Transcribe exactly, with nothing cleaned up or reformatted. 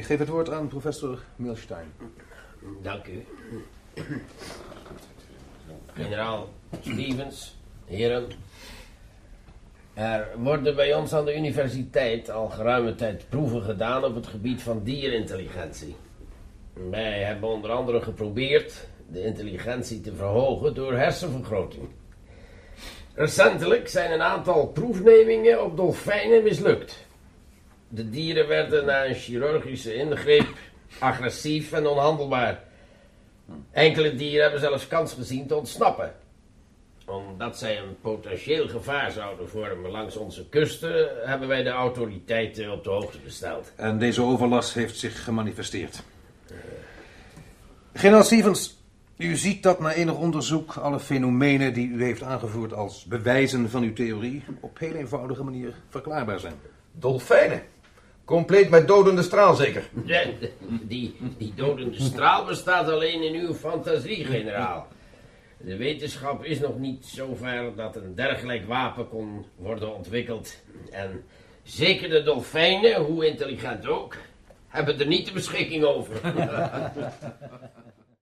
Ik geef het woord aan professor Milstein. Dank u. Generaal Stevens, heren. Er worden bij ons aan de universiteit al geruime tijd proeven gedaan op het gebied van dierintelligentie. Wij hebben onder andere geprobeerd de intelligentie te verhogen door hersenvergroting. Recentelijk zijn een aantal proefnemingen op dolfijnen mislukt. De dieren werden na een chirurgische ingreep agressief en onhandelbaar. Enkele dieren hebben zelfs kans gezien te ontsnappen. Omdat zij een potentieel gevaar zouden vormen langs onze kusten, hebben wij de autoriteiten op de hoogte gesteld. En deze overlast heeft zich gemanifesteerd. Uh... Generaal Stevens, u ziet dat na enig onderzoek alle fenomenen die u heeft aangevoerd als bewijzen van uw theorie op heel eenvoudige manier verklaarbaar zijn. Dolfijnen? Compleet met dodende straal zeker? Ja, die, die dodende straal bestaat alleen in uw fantasie, generaal. De wetenschap is nog niet zo ver dat een dergelijk wapen kon worden ontwikkeld. En zeker de dolfijnen, hoe intelligent ook, hebben er niet de beschikking over.